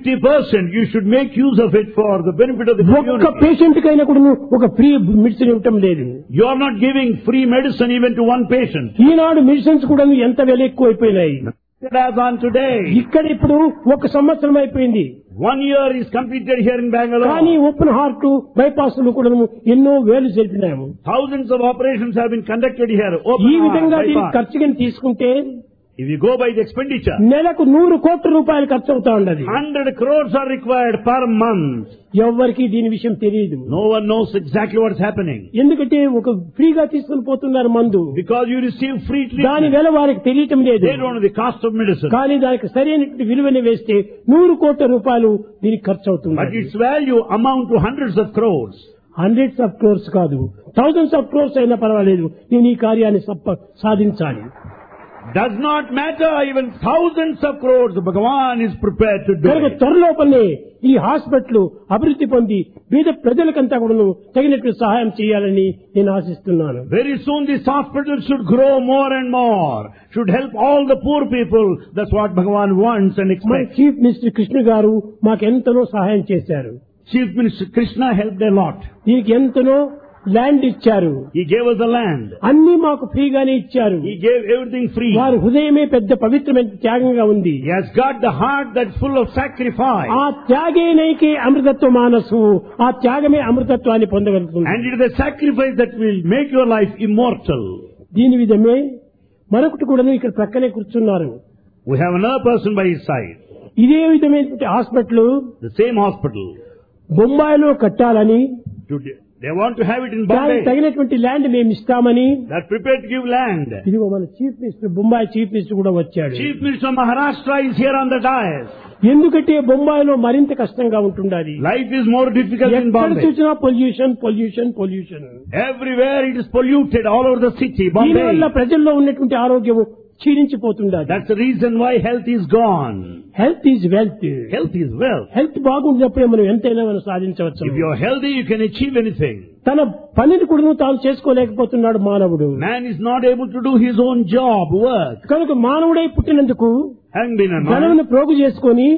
50% you should make use of it for the benefit of the ఒక్క community. పేషెంట్ కైనా కూడా నువ్వు ఒక ఫ్రీ మెడిసిన్ ఇవ్వటం లేదు. You are not giving free medicine even to one patient. ఈనాడు మెడిసిన్స్ కూడా ఎంత వెల ఎక్కువ అయిపోయినాయి. As on today, ఇక్కడ ఇప్పుడు 1 సంవత్సరం అయిపోయింది. 1 year is completed here in కానీ Bangalore. ఓపెన్ హార్ట్ బైపాస్ కూడా ఎన్నో వేలు జరిపినాము. Thousands of operations have been conducted here. ఈ Open heart, విధంగా దీనికి bypass. ఖర్చుగా తీసుకుంటే If you go by the expenditure, నెలకు 100 కోట్ల రూపాయలు ఖర్చు అవుతా ఉండదు. 100 crores are required per month. ఎవరికి దీని విషయం తెలియదు. No one knows exactly what is happening. ఎందుకంటే ఒక ఫ్రీగా తీసుకుని పోతున్నారు మందు. Because you receive free దాని treatment. వేల వారికి తెలియటం లేదు. They don't know the cost of medicine. కానీ దానికి సరైనటువంటి విలువని వేస్తే 100 కోట్ల రూపాయలు దీనికి ఖర్చు అవుతుంది. But its value amount to hundreds of crores. Hundreds of crores కాదు, థౌజండ్స్ ఆఫ్ క్రోర్స్ అయినా పర్వాలేదు, నేను ఈ కార్యాన్ని సాధించాలి. Does not matter, even thousands of crores, Bhagavan is prepared to do కనుక it. త్వరలోపలనే ఈ హాస్పిటల్ అభివృద్ధి పొంది పేద ప్రజలకంతా కూడా తగినట్టు సహాయం చేయాలని నేను ఆశిస్తున్నాను. Very soon this hospital should grow more and more, should help all the poor people. That's what Bhagavan wants and మన expects. చీఫ్ మినిస్టర్ కృష్ణ గారు మాకు ఎంతనో సహాయం చేశారు. Chief Minister Krishna helped a lot. దీనికి ఎంతనో ల్యాండ్ ఇచ్చారు. He gave us the land. అన్ని మాకు ఫ్రీగానే ఇచ్చారు. He gave everything free. వారి హృదయమే పెద్ద పవిత్రమైన త్యాగంగా ఉంది. He has got the heart that's full of sacrifice. ఆ త్యాగేనైకే అమృతత్వ మానసు, ఆ త్యాగమే అమృతత్వాన్ని పొందగలుగుతుంది. And it is a sacrifice that will make your life immortal. దీని విధమే మరొకటి కూడా ఇక్కడ ప్రక్కనే కూర్చున్నారు. We have another person by his side. ఇదే విధమైనటువంటి హాస్పిటల్ The same hospital. బొంబాయిలో కట్టాలని, They want to have it in దానికి Bombay. తగినటువంటి ల్యాండ్ మేము ఇస్తామని They are prepared to give land. ఇదిగో మన chief minister Bombay chief minister కూడా వచ్చాడు. Chief Minister of Maharashtra is here on the dais. ఎందుకంటే బొంబాయిలో మరింత కష్టంగా ఉంటుండాలి. Life is more difficult in ఎక్కడ Bombay. చూసినా pollution pollution pollution. Everywhere it is polluted all over the city, దీనివల్ల Bombay. ప్రజల్లో ఉన్నటువంటి ఆరోగ్యం క్షీణించిపోతుండాలి. That's the reason why health is gone. Health is wealth. Health is wealth. Health బాగుండినప్పుడే మనం ఎంతైనా మనం సాధించవచ్చు. If you are healthy, you can achieve anything. తన పనిని కూడా తాను చేసుకోలేకపోతున్నాడు మానవుడు. Man is not able to do his own job, work. కనుక మానవుడై పుట్టినందుకు Having been a man, ధనమును ప్రోగు చేసుకొని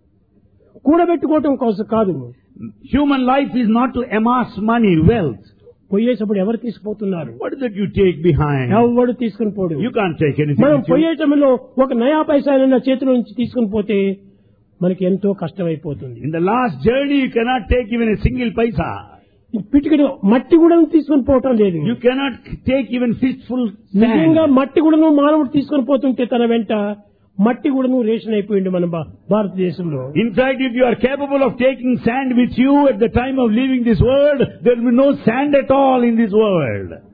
కూడబెట్టుకోవటం కోసం కాదు. human life is not to amass money, wealth. పోయేటప్పుడు ఎవరు తీసుకుపోతున్నారు? What is it you take behind? ఎవడు తీసుకుని పోడు. You can't take anything మనం with you. పోయేటంలో ఒక నయా పైసా చేతిలో నుంచి తీసుకుని పోతే మనకి ఎంతో కష్టమైపోతుంది. In the last journey, you cannot take even a single paisa. పిటికిడు మట్టి కూడా తీసుకుని పోవటం లేదు. You cannot take even fistful నిజంగా sand. మట్టి కూడా మానవుడు తీసుకుని పోతుంటే తన వెంట మట్టి కూడా రేషన్ అయిపోయింది మన భారతదేశంలో. In fact, if you are capable of taking sand with you at the time of leaving this world, there will be no sand at all in this world.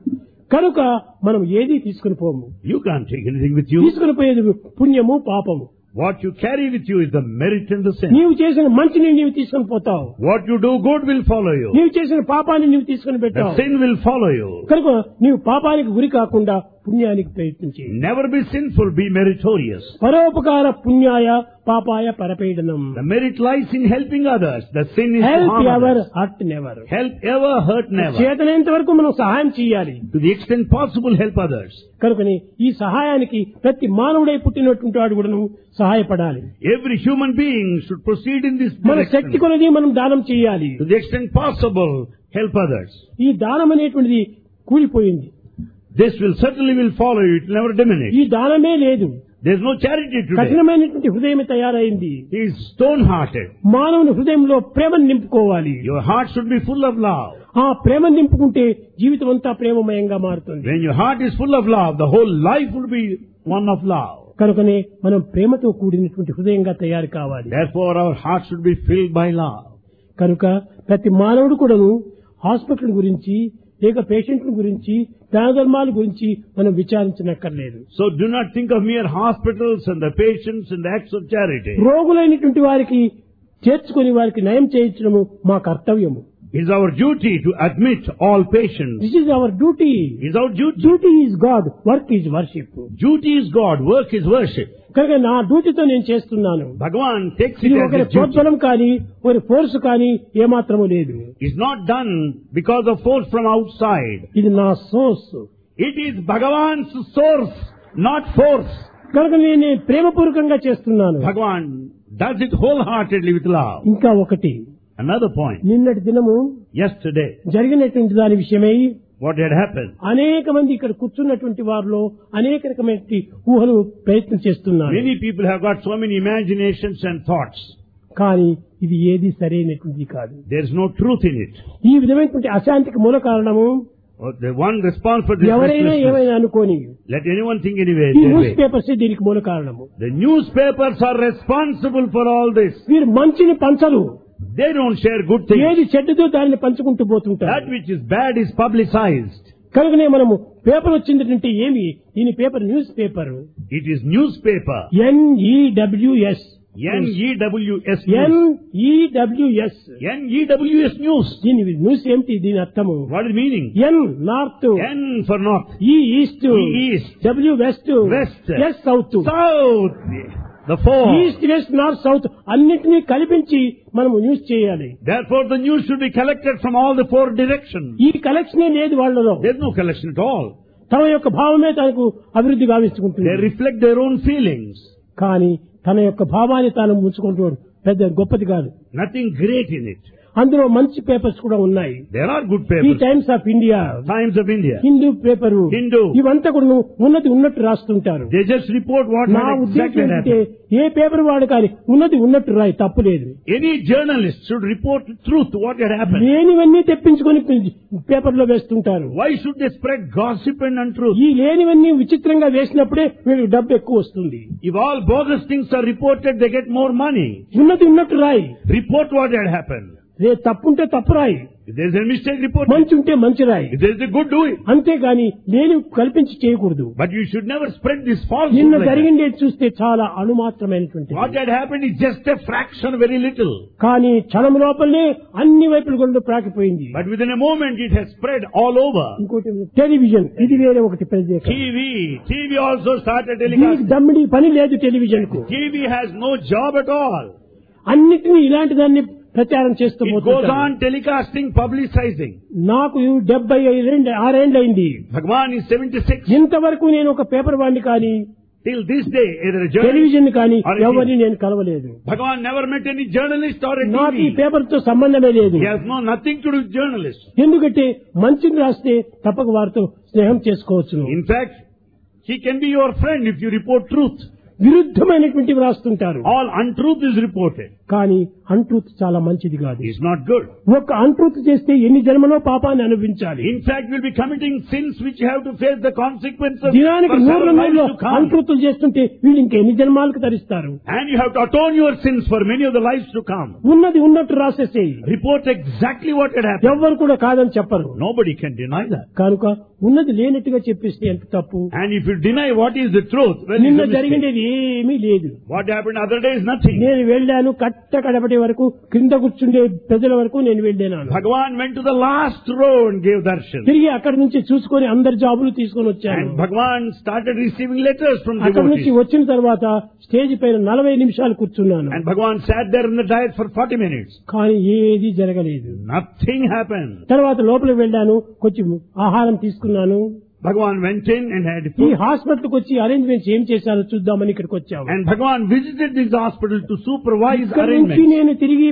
కనుక మనం ఏది తీసుకుని పోము. You can't take anything with you. తీసుకుని పోయేది పుణ్యము పాపము. What you carry with you is the merit and the sin. నీవు చేసిన మంచిని నీవు తీసుకుని పోతావు. What you do good will follow you. నీవు చేసిన పాపాన్ని నీవు తీసుకుని The పెట్టావు. sin will follow you. కనుక నీవు పాపానికి గురి కాకుండా పుణ్యానికి ప్రయత్నించి Never be sinful, be meritorious. పరోపకార పుణ్యాయ పాపాయ పరపీడనం. The merit lies in helping others. The sin is to help harm ever others. Hurt never. Help ever, hurt never. చేతనైనంత వరకు మనం సహాయం చేయాలి. To the extent possible, help others. కనుకని ఈ సహాయానికి ప్రతి మానవుడై పుట్టినటువంటి వాడు కూడా సహాయపడాలి. Every human being should proceed in this మన శక్తి direction. కొలది మనం దానం చేయాలి. To the extent possible, help others. ఈ దానం అనేటువంటిది కూలిపోయింది. This certainly will follow you. It will never diminish. ఈ దానమే లేదు. There's no charity today. కఠినమైనటువంటి హృదయం తయారైంది. He is stone-hearted. మానవుని హృదయంలో ప్రేమను నింపుకోవాలి. Your heart should be full of love. ఆ ప్రేమను నింపుకుంటే జీవితం అంతా ప్రేమమయంగా మారుతుంది. When your heart is full of love, the whole life will be one of love. కనుకనే మనం ప్రేమతో కూడినటువంటి హృదయంగా తయారు కావాలి. Therefore, our heart should be filled by love. కనుక ప్రతి మానవుడు కూడాను హాస్పిటల్ గురించి లేక పేషెంట్ల గురించి దాన ధర్మాల గురించి మనం విచారించనక్కర్లేదు. So do not think of mere hospitals and the patients and the acts of charity. రోగులైనటువంటి వారికి చేర్చుకుని వారికి నయం చేయించడము మా కర్తవ్యము. It is our duty to admit all patients. This is our duty. It is our duty. Duty is God, work is worship. Duty is God, work is worship. కనుక నా డ్యూటీతో నేను చేస్తున్నాను. Bhagavan takes it ఇది as ఒకరి his duty. ప్రోద్బలం కానీ ఒకరి force కానీ ఏమాత్రము లేదు. It's not done because of force from outside. ఇది నా source. It is Bhagavan's source, not force. కనుక నేను ప్రేమపూర్వకంగా చేస్తున్నాను. Bhagavan does it wholeheartedly with love. ఇంకా ఒకటి, Another point. నిన్నటి దినము Yesterday, జరిగినటువంటి దాని విషయమై what had happened? అనేక మంది ఇక్కడ కూర్చున్నటువంటి వారిలో అనేక రకమైన ఊహలు ప్రయత్నం చేస్తున్నారు. Many people have got so many imaginations and thoughts. కానీ ఇది ఏది సరైనటువంటిది కాదు. There is no truth in it. ఈ విధమైనటువంటి అశాంతికి మూల కారణము The one response for this ఎవరైనా restlessness, ఏమైనా అనుకోని let anyone think anyway. ఈ their న్యూస్ way. పేపర్స్ దీనికి మూల కారణము. The newspapers are responsible for all this. వీరు మంచిని పంచరు. They don't share good things. ఏది చెడ్డదో దానిని పంచుకుంటూ పోతుంటారు. That which is bad is publicized. కనుకనే మనము పేపర్ వచ్చిందంటే ఏమి, దీని paper news paper. It is newspaper. NEWS. NEWS. NEWS. NEWS news. దీని న్యూస్ ఏమిటి, దీని అర్థము? What is meaning? N north, N for north. E east, E east. W west, West. S south. South. The four. East west north south అన్నిటినీ కల్పించి మనం news చేయాలి. Therefore the news should be collected from all the four directions. ఈ కలెక్షనే లేదు వాళ్ళలో. There's no collection at all. తమ యొక్క భావమే తనకు అభివృద్ధి గావించుకుంటుంది. They reflect their own feelings. కానీ తన యొక్క భావాన్ని తాను ఉంచుకుంటూ పెద్ద గొప్పది కాదు. Nothing great in it. అందులో మంచి పేపర్స్ కూడా ఉన్నాయి. There are good ఈ papers. Times of India, Times of India. Hindu paper, Hindu. ఇవంతా కూడా ఉన్నది ఉన్నట్టు రాస్తుంటారు. They just report what నా had ఉద్దేశం exactly ఏంటంటే happened. ఏ పేపర్ వాడు కానీ ఉన్నది ఉన్నట్టు రాయి, తప్పు లేదు. Any journalist should report the truth, what had happened. లేనివన్నీ తెప్పించుకొని పేపర్లో వేస్తుంటారు. Why should they spread gossip and untruth? ఈ లేనివన్నీ విచిత్రంగా వేసినప్పుడే వీళ్ళకి డబ్బు ఎక్కువ వస్తుంది. If all bogus things are reported, they get more money. ఉన్నది ఉన్నట్టు రాయి. Report what had happened. తప్పుంటే తప్పు రాయి, If there is a mistake, report it. మంచి ఉంటే మంచి రాయి. If there is a good, do it. అంతేగాని లేని కల్పించి చేయకూడదు. But you should never spread this falsehood. నిన్న Like that. జరిగిందే చూస్తే చాలా అణుమాత్రమైనటువంటి, What had happened is just a fraction, very little. కానీ క్షణం లోపలనే అన్ని వైపులు కూడా ప్రాకిపోయింది. But within a moment, it has spread all over. ఇంకోటి టెలివిజన్, ఇది వేరే ఒకటి ప్రత్యేకం. TV also started దీనికి telecasting. దమ్మిడి పని లేదు టెలివిజన్ కు. TV has no job at all. అన్నిటినీ ఇలాంటి దాన్ని ప్రచారం చేస్తూ It goes పోతుంటారు. on telecasting, publicizing. నాకు 76 అయింది. Bhagwan is 76. ఇంతవరకు నేను ఒక పేపర్ వాడిని కానీ Till this day, either a journalist television కానీ or a ఎవరిని TV. నేను కలవలేదు. Bhagwan never met any journalist or a నాకు ఈ TV. పేపర్ తో సంబంధమే లేదు. He has nothing to do with journalists. ఎందుకంటే మంచిని రాస్తే తప్పక వారితో స్నేహం చేసుకోవచ్చు. In fact, he can be your friend if you report truth. విరుద్ధమైనటువంటి వ్రాస్తుంటారు. All untruth is reported. కానీ అన్ట్రూత్ చాలా మంచిది కాదు. It's not good. ఒక అన్ట్రూత్ చేస్తే ఎన్ని జన్మలో పాపాన్ని అనుభవించాలి. In fact, we'll be committing sins which have to face the consequences దినానికి for 100 several lives to come. అన్ట్రూతులు చేస్తుంటే వీళ్ళు ఇంకా ఎన్ని జన్మాలకు తరిస్తారు. And you have to atone your sins for many of the lives to come. ఉన్నది ఉన్నట్టు రాసేసేయి. Report exactly what had happened. ఎవ్వరు కూడా కాదని చెప్పరు. Nobody can deny that. కనుక ఉన్నది లేనట్టుగా చెప్పేస్తే ఎంత తప్పు. And if you deny what is the truth, well, నిన్న it's a mistake. జరిగినది ఏమీ లేదు. What happened other day is nothing. నేను వెళ్ళాను కడపటి వరకు కింద కూర్చుండే ప్రజల వరకు నేను వెళ్ళాను. Bhagavan went to the last row and gave darshan. తిరిగి అక్కడి నుంచి చూసుకొని అందరి జాబులు తీసుకొని వచ్చాను. And Bhagavan started receiving letters from అక్కడి నుంచి devotees. వచ్చిన తర్వాత స్టేజ్ పైన 40 నిమిషాలు కూర్చున్నాను. And Bhagavan sat there in the dais for 40 minutes. కానీ ఏది జరగలేదు. Nothing happened. తర్వాత లోపలికి వెళ్ళాను, కొంచెం ఆహారం తీసుకున్నాను. Bhagavan went in and had ఈ food. హాస్పిటల్కి వచ్చి అరేంజ్మెంట్స్ ఏం చేశారో చూద్దామని ఇక్కడికి వచ్చాము. And Bhagavan visited this hospital to supervise ఇక్కడి నుంచి arrangements. నేను తిరిగి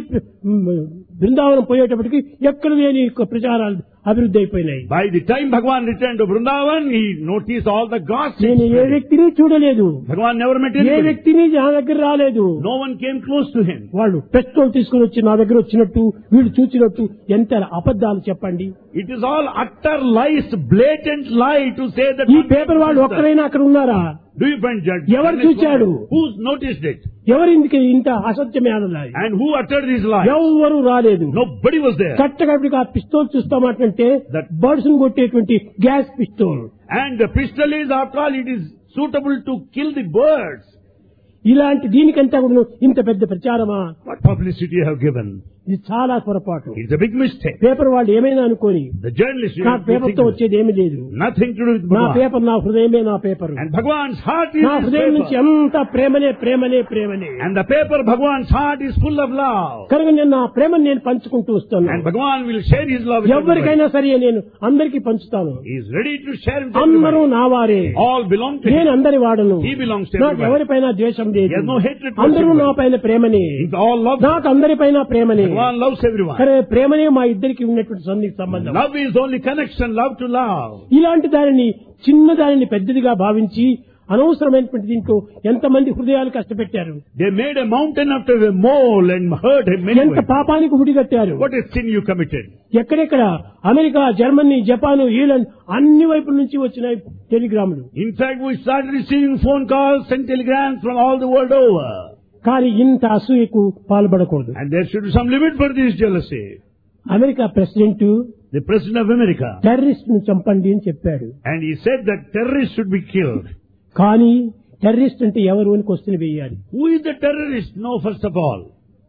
బృందావనం పోయేటప్పటికి ఎక్కడ లేని ప్రచారాలు అభివృద్ధి అయిపోయినాయి. By the time Bhagavan returned to Vrindavan, he noticed all the gossip. నేను ఏ వ్యక్తిని చూడలేదు. Bhagavan never met ఏ anybody. వ్యక్తిని నా దగ్గర రాలేదు. No one came close to him. వాళ్ళు పెట్రోల్ తీసుకుని వచ్చి నా దగ్గర వచ్చినట్టు వీళ్ళు చూసినట్టు ఎంత అబద్ధాలు చెప్పండి. It is all utter lies, blatant lie to say that. ఈ పేపర్ వాళ్ళు ఒక్కరైనా అక్కడ ఉన్నారా? Do you find judge? ఎవరు చూచాడు? Who's noticed it? ఎవరు ఇంత అసత్యమేనలాయి? And who uttered these lies? ఎవరు రాలేదు. Nobody was there. కట్టగడికి ఆ పిస్తోల్ చూస్తామంటే That- బర్డ్స్ ను కొట్టేటువంటి gas pistol. And the pistol is, after all, it is suitable to kill the birds. ఇలాంటి దీనికంతా కూడా ఇంత పెద్ద ప్రచారమా? What publicity you have given? ఇది చాలా పొరపాటు. It's a big mistake. Paper వాళ్ళు ఏమైనా అనుకోని The journalist, నా పేపర్ తో వచ్చేది ఏమీ లేదు. nothing to do with నా Bhagavan. పేపర్ నా హృదయమే నా paper. And Bhagavan's heart is నా his హృదయం నుంచి paper. అంతా ప్రేమనే ప్రేమనే ప్రేమనే. And the paper, Bhagavan's heart is full of love. కనుక నేను నా ప్రేమను నేను పంచుకుంటూ And వస్తాను. Bhagavan will share his love with everybody. ఎవరికైనా సరే నేను అందరికీ పంచుతాను. He is ready to share with అందరూ everybody. నా వారే. All belong to నేను him. అందరి వాడను. He belongs to నాకు everybody. ఎవరిపైన ద్వేషం లేదు. He has no hatred for అందరూ నా everybody. పైన ప్రేమనే. It's all love. నాకు అందరిపైన ప్రేమనే. Bhagavan loves everyone. కానీ ప్రేమనే మా ఇద్దరికి ఉన్నటువంటి సంబంధం. Love is only connection, love to love. ఇలాంటి దానిని చిన్న దానిని పెద్దదిగా భావించి అనవసరమైనటువంటి దీంట్లో ఎంతమంది హృదయాలు కష్టపెట్టారు. They made a mountain out of a mole and hurt him many ఎంత ways. పాపానికి ఉడిగట్టారు. What a sin you committed. ఎక్కడెక్కడ అమెరికా, జర్మనీ, జపాన్, ఇంగ్లాండ్ అన్ని వైపుల నుంచి వచ్చినాయి టెలిగ్రాములు. In fact, we started receiving phone calls and telegrams from all the world over. కానీ ఇంత అసూయకు పాల్పడకూడదు. And there should be some limit for this jealousy. America president The President of America. Terrorist ను చంపండి అని చెప్పాడు. And he said that terrorists should be killed. కానీ terrorist అంటే ఎవరు అని క్వశ్చన్ వేయాలి. Who is the terrorist? No, first of all.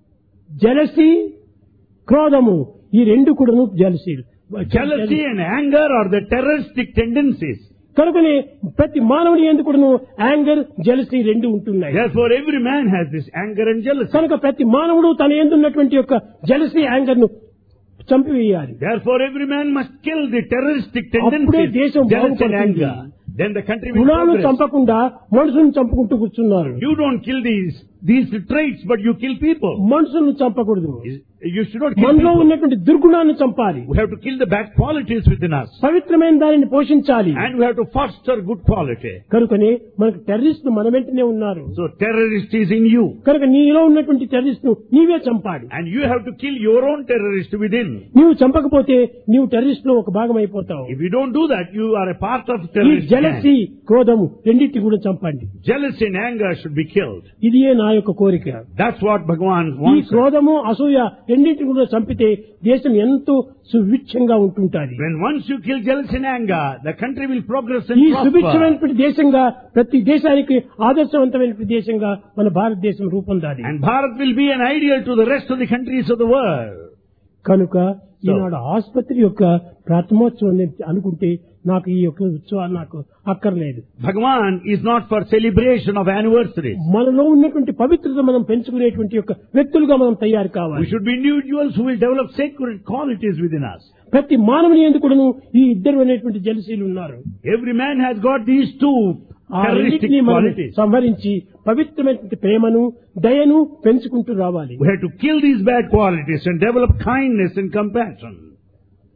Jealousy, క్రోధము ఈ రెండు కూడాను jealousy. Jealousy and anger are the terroristic tendencies. కనుకనే ప్రతి మానవుని ఎందుకు కూడాను యాంగర్, జలసీ రెండు ఉంటున్నాయి. Therefore, every man has this anger and jealousy. కనుక ప్రతి మానవుడు తన ఎందున్నటువంటి యొక్క జలసీ, యాంగర్ ను చంపివేయాలి. Therefore, every man must kill the terroristic అప్పుడే tendencies, దేశం jealousy and బాగుపడుతుంది. anger. Then the country will గుణాలను progress. చంపకుండా మనుషులను చంపుకుంటూ కూర్చున్నారు. You don't kill these traits, but you kill people. మనుషులను చంపకూడదు. You should not kill మనలో people. ఉన్నటువంటి దుర్గుణాన్ని చంపాలి. We have to kill the bad qualities within us. పవిత్రమైన దానిని పోషించాలి. And we have to foster good quality. కనుకనే మనకు టెర్రరిస్టులు మన వెంటనే ఉన్నారు. So terrorist is in you. కనుక నీలో ఉన్నటువంటి టెర్రరిస్ట్ నీవే చంపాలి. And you have to kill your own terrorist within. నీవు చంపకపోతే నీవు టెర్రరిస్ట్ లో ఒక భాగం అయిపోతావు. If you don't do that, you are a part of ఈ terrorist జలసి, gang. క్రోధము రెండింటి కూడా చంపండి. Jealousy and anger should be killed. ఇదియే నా యొక్క కోరిక. That's what Bhagavan ఈ wants. క్రోధము, అసూయ రెండింటి కూడా చంపితే దేశం ఎంతో సుభిక్షంగా ఉంటుంటాది. When once you kill jealousy and anger, the country will progress ఈ and prosper. సుభిక్షమైనటువంటి దేశంగా ప్రతి దేశానికి ఆదర్శవంతమైనటువంటి దేశంగా మన భారతదేశం రూపొందాలి. And Bharat will be an ideal to the rest of the countries of the world. కనుక ఈనాడు ఆసుపత్రి యొక్క ప్రాథమోత్సవం అనుకుంటే నాకు ఈ యొక్క ఉత్సవాలు నాకు అక్కర్లేదు. Bhagavan is not for celebration of anniversaries. మనలో ఉన్నటువంటి పవిత్రత మనం పెంచుకునేటువంటి యొక్క వ్యక్తులుగా మనం తయారు We కావాలి. should be individuals who will develop sacred qualities within us. ప్రతి మానవుని ఎందుకును ఈ ఇద్దరు అనేటువంటి జలసీలు ఉన్నారు. Every man has got these two ఆ characteristic రెండింటినీ మనం qualities. సంహరించి పవిత్రమైనటువంటి ప్రేమను, దయను పెంచుకుంటూ రావాలి. We have to kill these bad qualities and develop kindness and compassion.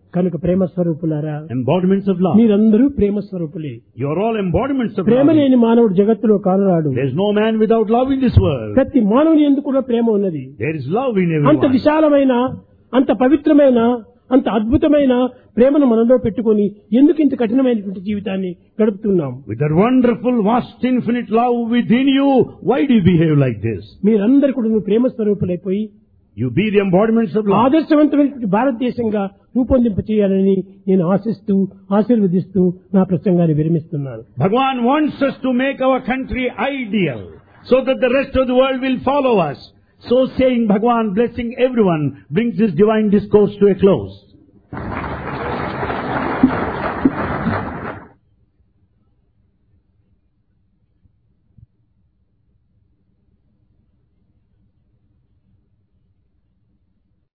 కనుక ప్రేమ స్వరూపులారా, embodiments of love. మీరందరూ ప్రేమ స్వరూపులే. You are all embodiments of Prema love. లేని మానవుడు జగత్తులో కానరాడు. There is no man without love in this world. ప్రతి మానవుని ఎందుకు కూడా ప్రేమ ఉన్నది. There is love in అంత everyone. విశాలమైన, అంత పవిత్రమైన, అంత అద్భుతమైన ప్రేమను మనలో పెట్టుకొని ఎందుకు ఇంత కఠినమైనటువంటి జీవితాన్ని గడుపుతున్నాం? With that wonderful, vast, infinite love within you, why do you behave like this? మీరందరూ కూడా ప్రేమ స్వరూపులైపోయి You be the embodiments of love. ఆదర్శవంతమైనటువంటి భారతదేశంగా రూపొందింప చేయాలని నేను ఆశిస్తూ, ఆశీర్వదిస్తూ నా ప్రసంగాన్ని విరమిస్తున్నాను. Bhagavan wants us to make our country ideal so that the rest of the world will follow us. So saying, Bhagavan blessing everyone brings this divine discourse to a close.